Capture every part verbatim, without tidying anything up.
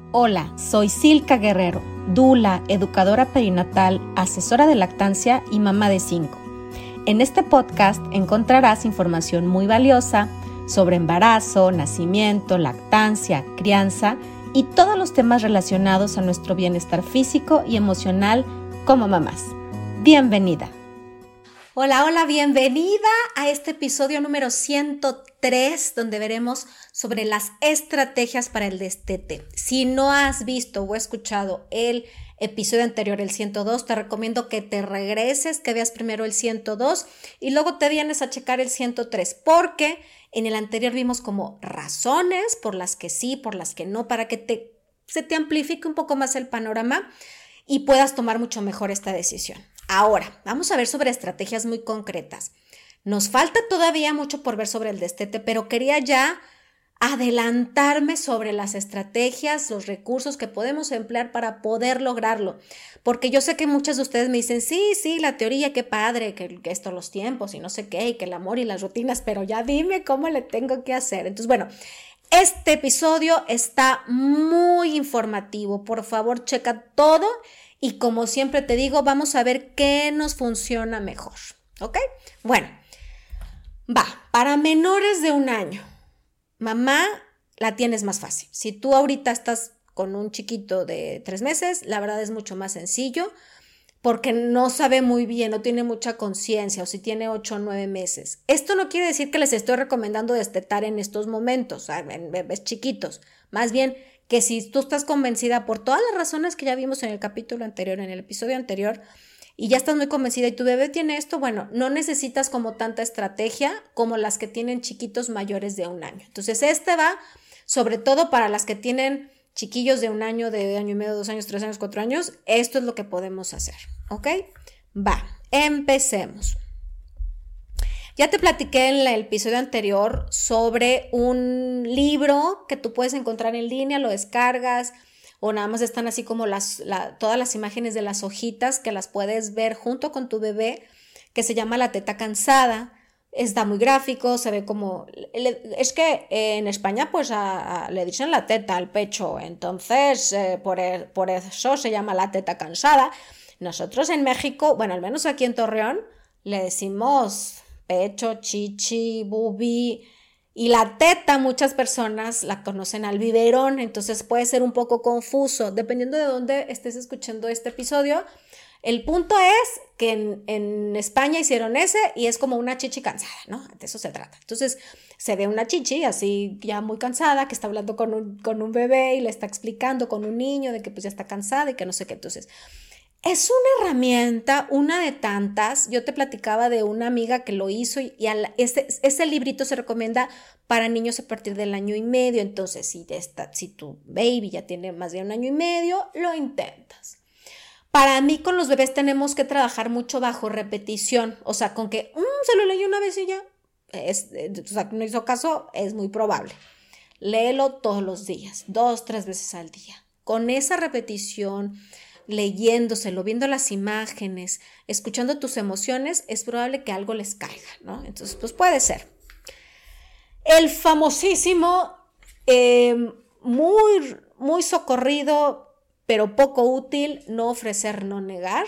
Hola, soy Silka Guerrero, dula, educadora perinatal, asesora de lactancia y mamá de cinco. En este podcast encontrarás información muy valiosa sobre embarazo, nacimiento, lactancia, crianza y todos los temas relacionados a nuestro bienestar físico y emocional como mamás. Bienvenida. Hola, hola, bienvenida a este episodio número ciento tres, donde veremos sobre las estrategias para el destete. Si no has visto o escuchado el episodio anterior, el ciento dos, te recomiendo que te regreses, que veas primero el ciento dos y luego te vienes a checar el ciento tres, porque en el anterior vimos como razones por las que sí, por las que no, para que te, se te amplifique un poco más el panorama y puedas tomar mucho mejor esta decisión. Ahora, vamos a ver sobre estrategias muy concretas. Nos falta todavía mucho por ver sobre el destete, pero quería ya adelantarme sobre las estrategias, los recursos que podemos emplear para poder lograrlo. Porque yo sé que muchas de ustedes me dicen, sí, sí, la teoría, qué padre, que, que esto, los tiempos y no sé qué, y que el amor y las rutinas, pero ya dime cómo le tengo que hacer. Entonces, bueno, este episodio está muy informativo. Por favor, checa todo. Y como siempre te digo, vamos a ver qué nos funciona mejor, ¿ok? Bueno, va, para menores de un año, mamá, la tienes más fácil. Si tú ahorita estás con un chiquito de tres meses, la verdad es mucho más sencillo porque no sabe muy bien, no tiene mucha conciencia, o si tiene ocho o nueve meses. Esto no quiere decir que les estoy recomendando destetar en estos momentos, en bebés chiquitos, más bien que si tú estás convencida por todas las razones que ya vimos en el capítulo anterior, en el episodio anterior, y ya estás muy convencida y tu bebé tiene esto, bueno, no necesitas como tanta estrategia como las que tienen chiquitos mayores de un año. Entonces, este va sobre todo para las que tienen chiquillos de un año, de año y medio, dos años, tres años, cuatro años. Esto es lo que podemos hacer, ¿ok? Va, empecemos. Ya te platiqué en el episodio anterior sobre un libro que tú puedes encontrar en línea, lo descargas o nada más están así como las, la, todas las imágenes de las hojitas que las puedes ver junto con tu bebé, que se llama La Teta Cansada. Está muy gráfico, se ve como... Es que en España pues a, a, le dicen la teta al pecho, entonces eh, por, el, por eso se llama La Teta Cansada. Nosotros en México, bueno, al menos aquí en Torreón, le decimos pecho, chichi, bubi, y la teta muchas personas la conocen al biberón, entonces puede ser un poco confuso, dependiendo de dónde estés escuchando este episodio. El punto es que en, en España hicieron ese y es como una chichi cansada, ¿no? De eso se trata. Entonces se ve una chichi así ya muy cansada que está hablando con un, con un bebé y le está explicando con un niño de que pues ya está cansada y que no sé qué. Entonces es una herramienta, una de tantas. Yo te platicaba de una amiga que lo hizo y, y al, ese, ese librito se recomienda para niños a partir del año y medio. Entonces, si, esta, si tu baby ya tiene más de un año y medio, lo intentas. Para mí, con los bebés tenemos que trabajar mucho bajo repetición. O sea, con que mmm, se lo leí una vez y ya. Es, o sea, no hizo caso, es muy probable. Léelo todos los días, dos, tres veces al día. Con esa repetición, leyéndoselo, viendo las imágenes, escuchando tus emociones, es probable que algo les caiga, ¿no? Entonces, pues puede ser. El famosísimo, eh, muy, muy socorrido, pero poco útil, no ofrecer, no negar.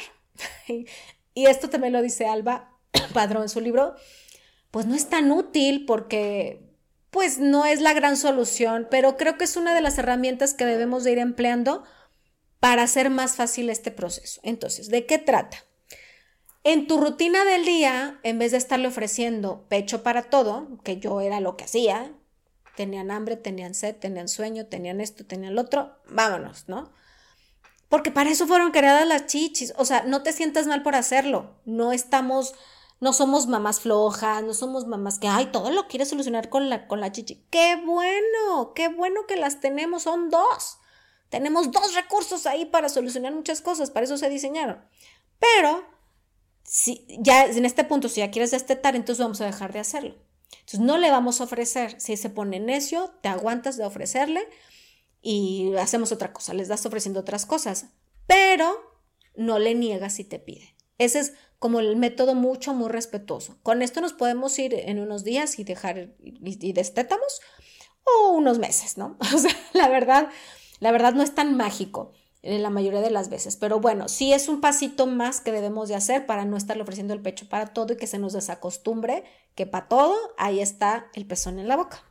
Y esto también lo dice Alba Padrón en su libro. Pues no es tan útil porque pues no es la gran solución, pero creo que es una de las herramientas que debemos de ir empleando para hacer más fácil este proceso. Entonces, ¿de qué trata? En tu rutina del día, en vez de estarle ofreciendo pecho para todo, que yo era lo que hacía, tenían hambre, tenían sed, tenían sueño, tenían esto, tenían lo otro, vámonos, ¿no? Porque para eso fueron creadas las chichis. O sea, no te sientas mal por hacerlo. No estamos, no somos mamás flojas, no somos mamás que, ay, todo lo quieres solucionar con la, con la chichi. ¡Qué bueno! ¡Qué bueno que las tenemos! Son dos. Tenemos dos recursos ahí para solucionar muchas cosas, para eso se diseñaron. Pero, si ya en este punto, si ya quieres destetar, entonces vamos a dejar de hacerlo. Entonces no le vamos a ofrecer. Si se pone necio, te aguantas de ofrecerle y hacemos otra cosa, les das ofreciendo otras cosas, pero no le niegas si te pide. Ese es como el método mucho, muy respetuoso. Con esto nos podemos ir en unos días y dejar, y, y destetamos, o unos meses, ¿no? O sea, la verdad, La verdad no es tan mágico en la mayoría de las veces, pero bueno, sí es un pasito más que debemos de hacer para no estarle ofreciendo el pecho para todo y que se nos desacostumbre que para todo ahí está el pezón en la boca.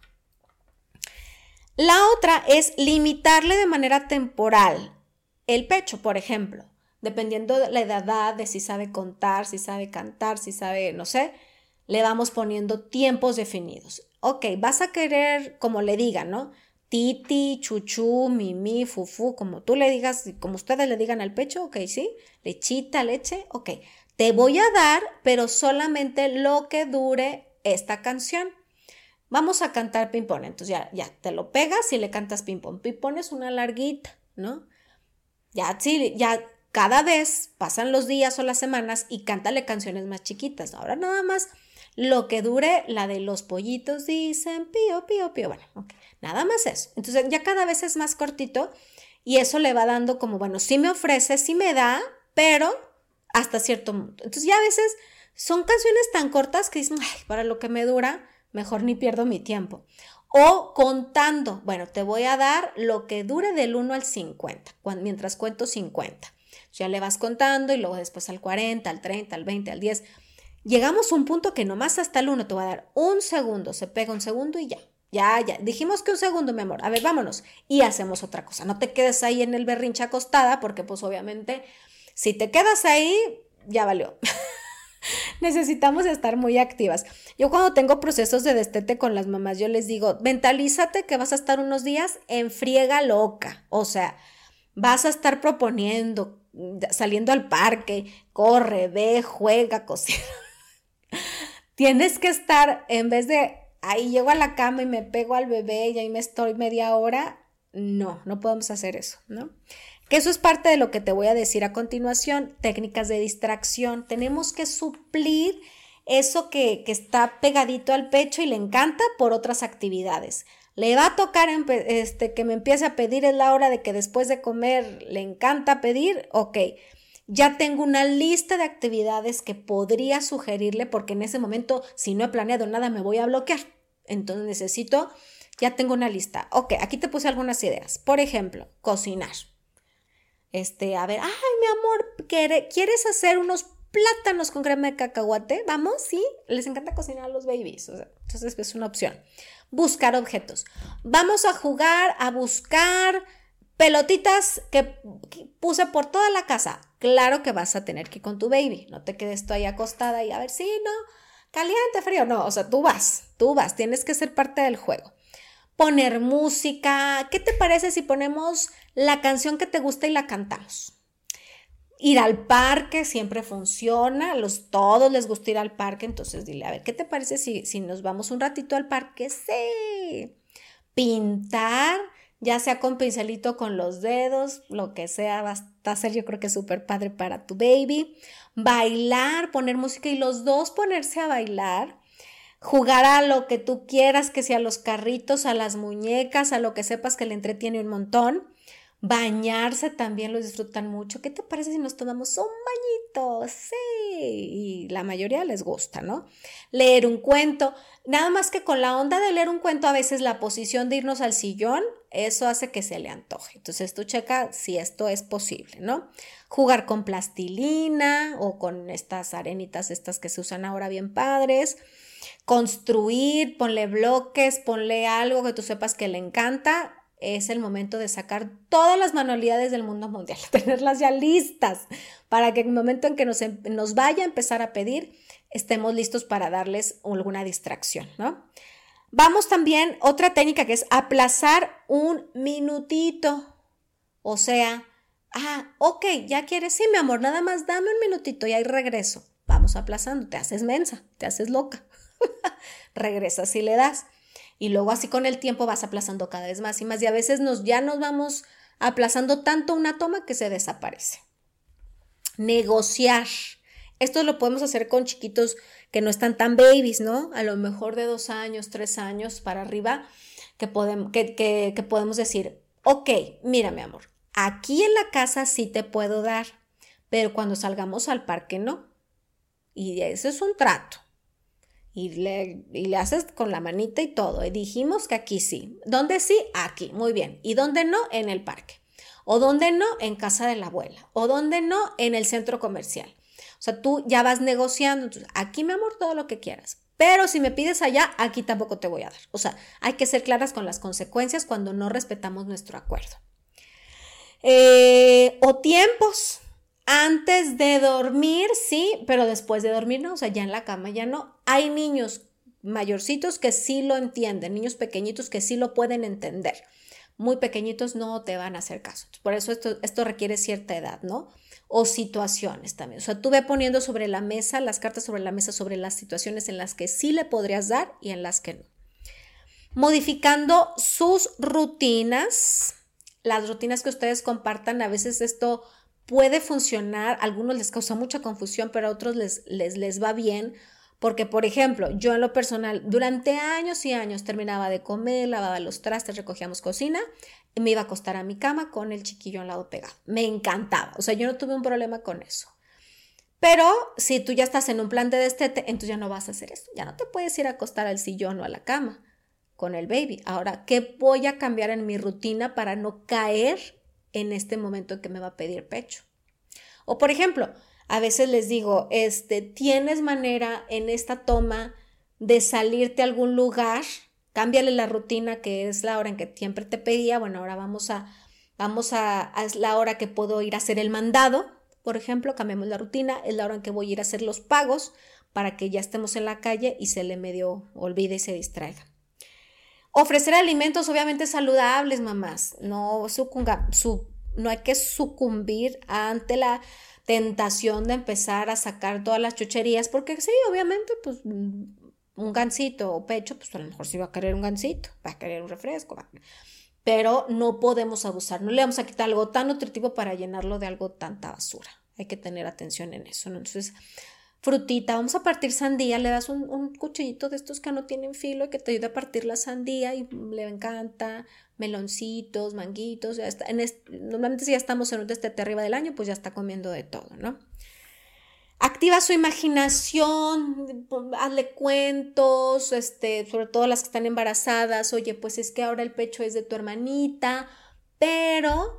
La otra es limitarle de manera temporal el pecho, por ejemplo, dependiendo de la edad, de si sabe contar, si sabe cantar, si sabe, no sé, le vamos poniendo tiempos definidos. Ok, vas a querer, como le digan, ¿no? Titi, chuchú, mimi, fufu, como tú le digas, como ustedes le digan al pecho, ok, sí, lechita, leche, ok. Te voy a dar, pero solamente lo que dure esta canción. Vamos a cantar ping-pong, entonces ya, ya te lo pegas y le cantas ping-pong. Ping-pong es una larguita, ¿no? Ya, sí, ya cada vez pasan los días o las semanas y cántale canciones más chiquitas. Ahora nada más lo que dure la de los pollitos dicen pío, pío, pío. Bueno, ok, nada más eso. Entonces ya cada vez es más cortito y eso le va dando como, bueno, sí me ofrece, sí me da, pero hasta cierto punto. Entonces ya a veces son canciones tan cortas que dicen, ay, para lo que me dura, mejor ni pierdo mi tiempo. O contando, bueno, te voy a dar lo que dure del uno al cincuenta, mientras cuento cincuenta. Ya le vas contando y luego después al cuarenta, al treinta, al veinte, al diez. Llegamos a un punto que nomás hasta el uno te va a dar un segundo, se pega un segundo y ya. Ya, ya, dijimos que un segundo, mi amor. A ver, vámonos. Y hacemos otra cosa. No te quedes ahí en el berrinche acostada porque pues obviamente si te quedas ahí, ya valió. Necesitamos estar muy activas. Yo cuando tengo procesos de destete con las mamás, yo les digo, mentalízate que vas a estar unos días en friega loca. O sea, vas a estar proponiendo, saliendo al parque, corre, ve, juega, cocina. Tienes que estar, en vez de ahí llego a la cama y me pego al bebé y ahí me estoy media hora, no, no podemos hacer eso, ¿no? Que eso es parte de lo que te voy a decir a continuación, técnicas de distracción. Tenemos que suplir eso que, que está pegadito al pecho y le encanta por otras actividades. Le va a tocar este, que me empiece a pedir, es la hora de que después de comer le encanta pedir, ok. Ya tengo una lista de actividades que podría sugerirle porque en ese momento, si no he planeado nada, me voy a bloquear. Entonces necesito, ya tengo una lista. Ok, aquí te puse algunas ideas. Por ejemplo, cocinar. Este, a ver, ay, mi amor, ¿quieres hacer unos plátanos con crema de cacahuate? ¿Vamos? ¿Sí? Les encanta cocinar a los babies. O sea, entonces es una opción. Buscar objetos. Vamos a jugar, a buscar pelotitas que puse por toda la casa. Claro que vas a tener que ir con tu baby. No te quedes tú ahí acostada y a ver si, sí, no, caliente, frío. No, o sea, tú vas, tú vas. Tienes que ser parte del juego. Poner música. ¿Qué te parece si ponemos la canción que te gusta y la cantamos? Ir al parque siempre funciona. Los, todos les gusta ir al parque. Entonces dile, a ver, ¿qué te parece si, si nos vamos un ratito al parque? Sí. Pintar, ya sea con pincelito, con los dedos, lo que sea, va a ser yo creo que súper padre para tu baby. Bailar, poner música y los dos ponerse a bailar. Jugar a lo que tú quieras, que sea a los carritos, a las muñecas, a lo que sepas que le entretiene un montón. Bañarse también lo disfrutan mucho. ¿Qué te parece si nos tomamos un bañito? Sí, y la mayoría les gusta, ¿no? Leer un cuento. Nada más que con la onda de leer un cuento, a veces la posición de irnos al sillón, eso hace que se le antoje. Entonces tú checa si esto es posible, ¿no? Jugar con plastilina o con estas arenitas estas que se usan ahora bien padres. Construir, ponle bloques, ponle algo que tú sepas que le encanta. Es el momento de sacar todas las manualidades del mundo mundial, tenerlas ya listas para que en el momento en que nos, nos vaya a empezar a pedir, estemos listos para darles alguna distracción, ¿no? Vamos también, otra técnica que es aplazar un minutito. O sea, ah, ok, ya quieres, sí, mi amor, nada más dame un minutito y ahí regreso. Vamos aplazando, te haces mensa, te haces loca. Regresas y le das. Y luego así con el tiempo vas aplazando cada vez más y más. Y a veces nos, ya nos vamos aplazando tanto una toma que se desaparece. Negociar. Esto lo podemos hacer con chiquitos que no están tan babies, ¿no? A lo mejor de dos años, tres años para arriba, que podemos, que, que, que podemos decir, ok, mira mi amor, aquí en la casa sí te puedo dar, pero cuando salgamos al parque no. Y eso es un trato. Y le, y le haces con la manita y todo. Y dijimos que aquí sí. ¿Dónde sí? Aquí. Muy bien. ¿Y dónde no? En el parque. O dónde no? En casa de la abuela. O dónde no? En el centro comercial. O sea, tú ya vas negociando. Entonces, aquí, mi amor, todo lo que quieras. Pero si me pides allá, aquí tampoco te voy a dar. O sea, hay que ser claras con las consecuencias cuando no respetamos nuestro acuerdo. Eh, o tiempos. Antes de dormir, sí, pero después de dormir no, o sea, ya en la cama ya no. Hay niños mayorcitos que sí lo entienden, niños pequeñitos que sí lo pueden entender. Muy pequeñitos no te van a hacer caso. Por eso esto, esto requiere cierta edad, ¿no? O situaciones también. O sea, tú ve poniendo sobre la mesa, las cartas sobre la mesa, sobre las situaciones en las que sí le podrías dar y en las que no. Modificando sus rutinas, las rutinas que ustedes compartan, a veces esto puede funcionar, a algunos les causa mucha confusión, pero a otros les, les, les va bien, porque, por ejemplo, yo en lo personal, durante años y años terminaba de comer, lavaba los trastes, recogíamos cocina, y me iba a acostar a mi cama con el chiquillo al lado pegado. Me encantaba, o sea, yo no tuve un problema con eso. Pero si tú ya estás en un plan de destete, entonces ya no vas a hacer eso, ya no te puedes ir a acostar al sillón o a la cama con el baby. Ahora, ¿qué voy a cambiar en mi rutina para no caer en este momento en que me va a pedir pecho? O por ejemplo, a veces les digo, este, ¿tienes manera en esta toma de salirte a algún lugar? Cámbiale la rutina, que es la hora en que siempre te pedía. Bueno, ahora vamos a, vamos a, a es la hora que puedo ir a hacer el mandado, por ejemplo, cambiamos la rutina, es la hora en que voy a ir a hacer los pagos para que ya estemos en la calle y se le medio olvide y se distraiga. Ofrecer alimentos obviamente saludables, mamás. No, sucunga, su, no hay que sucumbir ante la tentación de empezar a sacar todas las chucherías, porque sí, obviamente, pues un gansito o pecho, pues a lo mejor sí va a querer un gansito, va a querer un refresco, va a... pero no podemos abusar. No le vamos a quitar algo tan nutritivo para llenarlo de algo tanta basura. Hay que tener atención en eso, ¿no? Entonces, frutita, vamos a partir sandía, le das un, un cuchillito de estos que no tienen filo y que te ayuda a partir la sandía y le encanta, meloncitos, manguitos, ya está, en este, normalmente si ya estamos en un destete arriba del año, pues ya está comiendo de todo, ¿no? Activa su imaginación, hazle cuentos, este, sobre todo las que están embarazadas, oye, pues es que ahora el pecho es de tu hermanita, pero...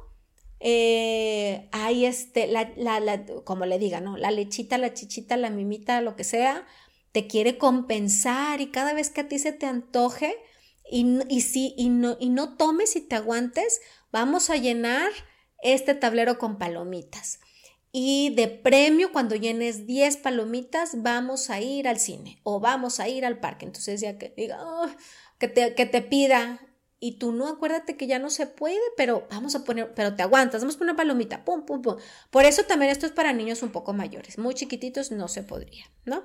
Eh, hay este, la, la, la, como le diga, ¿no? La lechita, la chichita, la mimita, lo que sea, te quiere compensar y cada vez que a ti se te antoje y, y, sí, y, no, y no tomes y te aguantes, vamos a llenar este tablero con palomitas. Y de premio, cuando llenes diez palomitas, vamos a ir al cine o vamos a ir al parque. Entonces ya que diga, oh, que, te, que te pida... Y tú no, acuérdate que ya no se puede, pero vamos a poner, pero te aguantas, vamos a poner una palomita, pum, pum, pum. Por eso también esto es para niños un poco mayores, muy chiquititos no se podría, ¿no?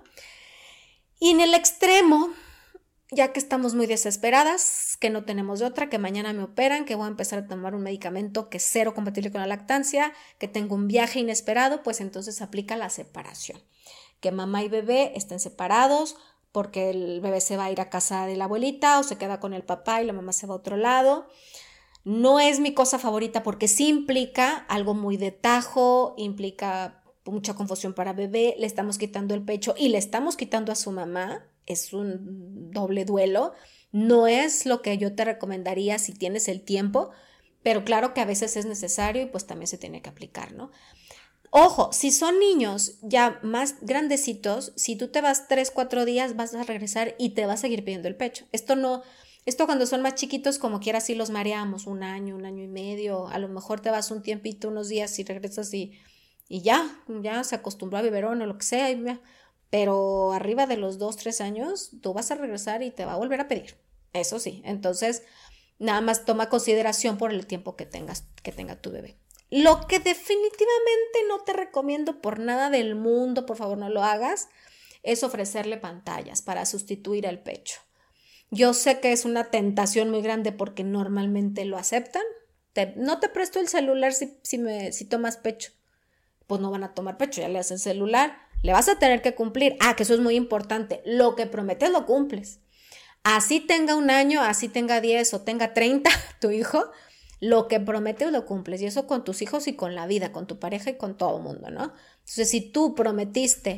Y en el extremo, ya que estamos muy desesperadas, que no tenemos de otra, que mañana me operan, que voy a empezar a tomar un medicamento que es cero compatible con la lactancia, que tengo un viaje inesperado, pues entonces aplica la separación. Que mamá y bebé estén separados, porque el bebé se va a ir a casa de la abuelita o se queda con el papá y la mamá se va a otro lado. No es mi cosa favorita porque sí implica algo muy de tajo, implica mucha confusión para bebé, le estamos quitando el pecho y le estamos quitando a su mamá, es un doble duelo. No es lo que yo te recomendaría si tienes el tiempo, pero claro que a veces es necesario y pues también se tiene que aplicar, ¿no? Ojo, si son niños ya más grandecitos, si tú te vas tres, cuatro días, vas a regresar y te va a seguir pidiendo el pecho. Esto no, esto cuando son más chiquitos, como quiera, sí los mareamos, un año, un año y medio, a lo mejor te vas un tiempito, unos días y regresas y, y ya, ya se acostumbró a biberón o lo que sea, y ya. Pero arriba de los dos, tres años, tú vas a regresar y te va a volver a pedir. Eso sí, entonces nada más toma consideración por el tiempo que tengas, que tenga tu bebé. Lo que definitivamente no te recomiendo por nada del mundo, por favor no lo hagas, es ofrecerle pantallas para sustituir al pecho. Yo sé que es una tentación muy grande porque normalmente lo aceptan. Te, no te presto el celular si, si, me, si tomas pecho. Pues no van a tomar pecho, ya le hacen celular. Le vas a tener que cumplir. Ah, que eso es muy importante. Lo que prometes lo cumples. Así tenga un año, así tenga diez o tenga treinta tu hijo, lo que prometes lo cumples, y eso con tus hijos y con la vida, con tu pareja y con todo el mundo, ¿no? Entonces, si tú prometiste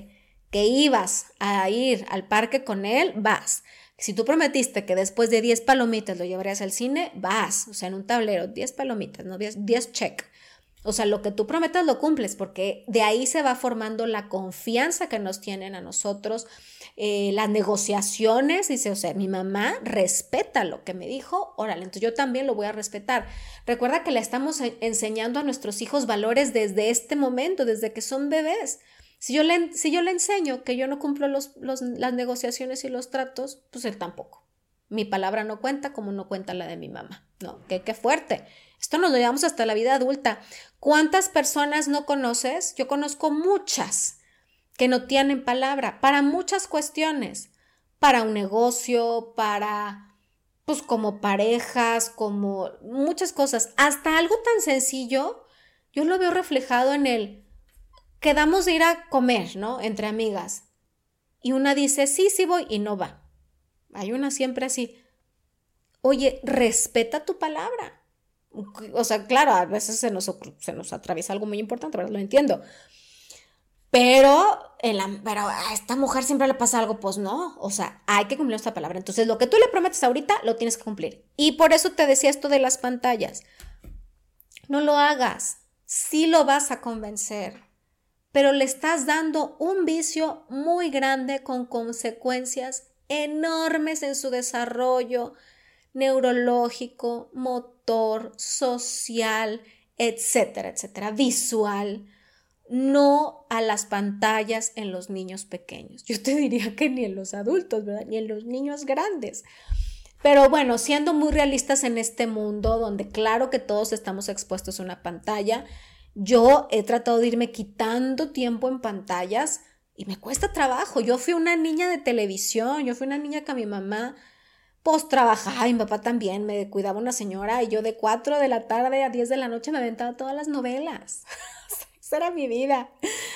que ibas a ir al parque con él, vas. Si tú prometiste que después de diez palomitas lo llevarías al cine, vas. O sea, en un tablero, diez palomitas, no diez, diez check. O sea, lo que tú prometas lo cumples, porque de ahí se va formando la confianza que nos tienen a nosotros, eh, las negociaciones. Dice, o sea, mi mamá respeta lo que me dijo, órale, entonces yo también lo voy a respetar. Recuerda que le estamos enseñando a nuestros hijos valores desde este momento, desde que son bebés. Si yo le, si yo le enseño que yo no cumplo los, los, las negociaciones y los tratos, pues él tampoco. Mi palabra no cuenta como no cuenta la de mi mamá, ¿no? Qué, qué fuerte. Esto nos lo llevamos hasta la vida adulta. ¿Cuántas personas no conoces? Yo conozco muchas que no tienen palabra para muchas cuestiones, para un negocio, para, pues como parejas, como muchas cosas. Hasta algo tan sencillo, yo lo veo reflejado en el, quedamos de ir a comer, ¿no? Entre amigas. Y una dice, sí, sí voy, y no va. Hay una siempre así. Oye, respeta tu palabra. O sea, claro, a veces se nos, se nos atraviesa algo muy importante, ¿verdad? Lo entiendo. Pero, en la, pero a esta mujer siempre le pasa algo, pues no. O sea, hay que cumplir esta palabra. Entonces, lo que tú le prometes ahorita, lo tienes que cumplir. Y por eso te decía esto de las pantallas. No lo hagas. Sí lo vas a convencer. Pero le estás dando un vicio muy grande con consecuencias enormes en su desarrollo neurológico, motor, social, etcétera, etcétera, visual. No a las pantallas en los niños pequeños. Yo te diría que ni en los adultos, ¿verdad? Ni en los niños grandes. Pero bueno, siendo muy realistas en este mundo donde claro que todos estamos expuestos a una pantalla, yo he tratado de irme quitando tiempo en pantallas y me cuesta trabajo. Yo fui una niña de televisión, yo fui una niña que a mi mamá pues trabajaba, y mi papá también, me cuidaba una señora y yo de cuatro de la tarde a diez de la noche me aventaba todas las novelas. Esa era mi vida.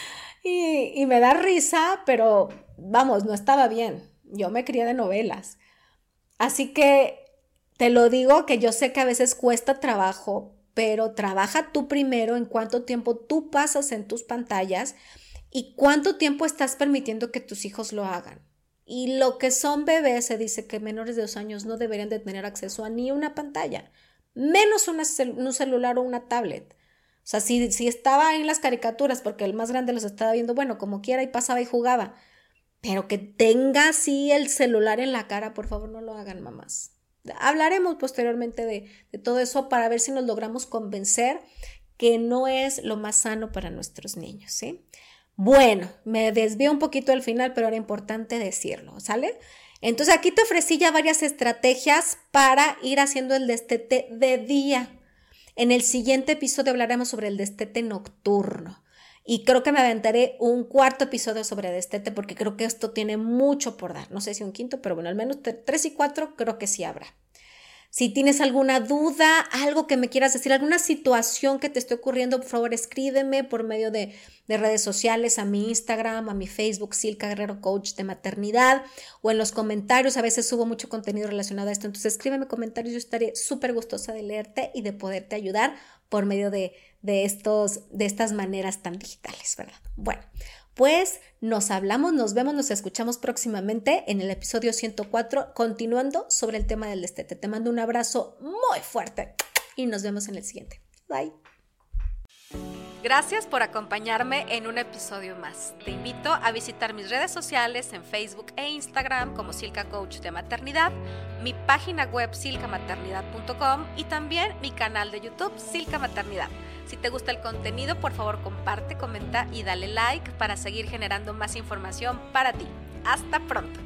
Y, y me da risa, pero vamos, no estaba bien. Yo me crié de novelas. Así que te lo digo que yo sé que a veces cuesta trabajo, pero trabaja tú primero en cuánto tiempo tú pasas en tus pantallas y cuánto tiempo estás permitiendo que tus hijos lo hagan. Y lo que son bebés, se dice que menores de dos años no deberían de tener acceso a ni una pantalla, menos una cel- un celular o una tablet. O sea, si, si estaba en las caricaturas porque el más grande los estaba viendo, bueno, como quiera y pasaba y jugaba. Pero que tenga así el celular en la cara, por favor, no lo hagan, mamás. Hablaremos posteriormente de, de todo eso para ver si nos logramos convencer que no es lo más sano para nuestros niños, ¿sí? Bueno, me desvío un poquito al final, pero era importante decirlo, ¿sale? Entonces aquí te ofrecí ya varias estrategias para ir haciendo el destete de día. En el siguiente episodio hablaremos sobre el destete nocturno. Y creo que me aventaré un cuarto episodio sobre destete porque creo que esto tiene mucho por dar. No sé si un quinto, pero bueno, al menos tres y cuatro creo que sí habrá. Si tienes alguna duda, algo que me quieras decir, alguna situación que te esté ocurriendo, por favor escríbeme por medio de, de redes sociales, a mi Instagram, a mi Facebook, Silka Guerrero Coach de Maternidad, o en los comentarios. A veces subo mucho contenido relacionado a esto, entonces escríbeme comentarios, yo estaré súper gustosa de leerte y de poderte ayudar por medio de, de, estos, de estas maneras tan digitales, ¿verdad? Bueno, pues nos hablamos, nos vemos, nos escuchamos próximamente en el episodio ciento cuatro, continuando sobre el tema del destete. Te mando un abrazo muy fuerte y nos vemos en el siguiente. Bye. Gracias por acompañarme en un episodio más. Te invito a visitar mis redes sociales en Facebook e Instagram como Silka Coach de Maternidad, mi página web silka maternidad punto com y también mi canal de YouTube Silka Maternidad. Si te gusta el contenido, por favor comparte, comenta y dale like para seguir generando más información para ti. Hasta pronto.